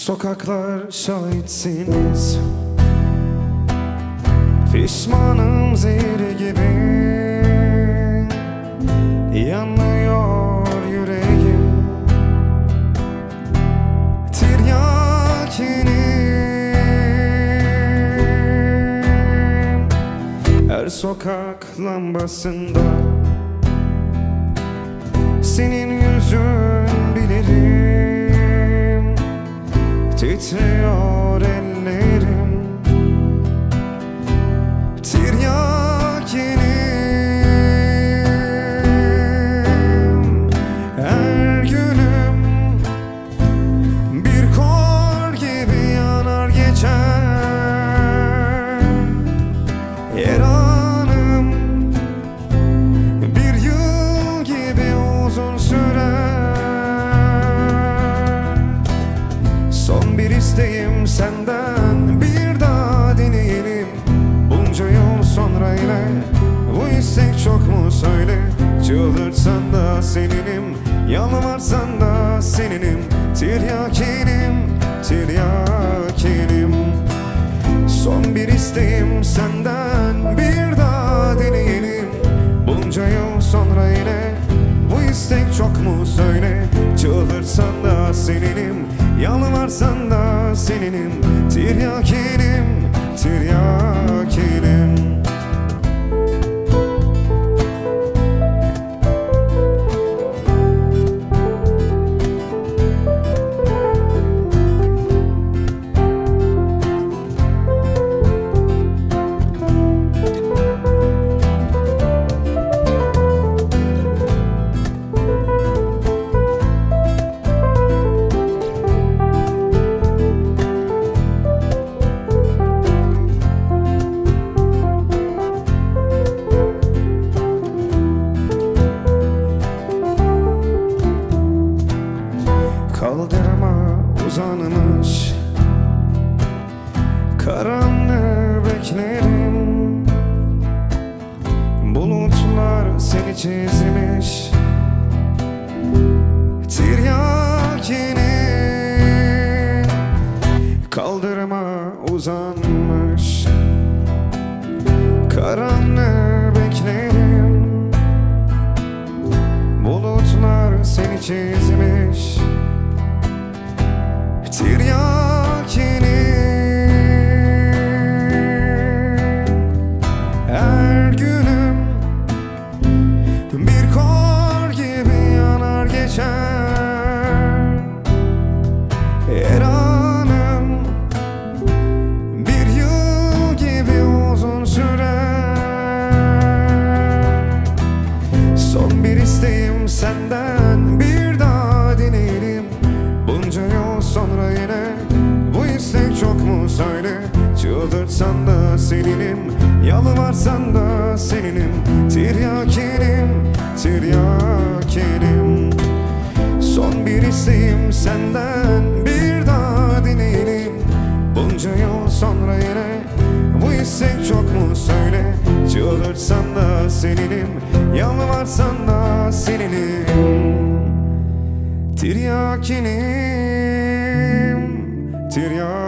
Sokaklar şahitsiniz. Pişmanım zehir gibi, yanıyor yüreğim. Tiryakinim. Her sokak lambasında senin yüzün bilirim. Titriyor ellerim. Tiryakinim. Her günüm bir kor gibi yanar geçer. Her anım bir yıl gibi uzun sürer. Son bir isteğim senden, bir daha deneyelim. Bunca yıl sonra yine bu istek çok mu söyle. Çıldırtsan da seninim, yalvarsan da seninim. Tiryakinim, tiryakinim. Son bir isteğim senden, bir daha deneyelim. Bunca yıl sonra yine bu istek çok mu söyle. Çıldırtsan da seninim, yalvarsan da seninim. Tiryakinim, tiryakinim. Kaldırıma uzanmış karanlığı beklerim. Bulutlar seni çizmiş. Tiryakinim. Kaldırıma uzanmış karanlığı beklerim. Bulutlar seni çizmiş. Tiryakinim. Her günüm bir kor gibi yanar geçer. Her anım bir yıl gibi uzun sürer. Son bir isteğim senden, bir daha deneyelim. Bunca yıl sonra yine bu istek çok mu söyle. Çıldırtsan da seninim, yalvarsan da seninim. Tiryakinim, tiryakinim. Son bir isteğim senden, bir daha deneyelim. Bunca yıl sonra yine bu istek çok mu söyle. Çıldırtsan da seninim, yalvarsan da seninim. Tiryakinim, tiryakinim.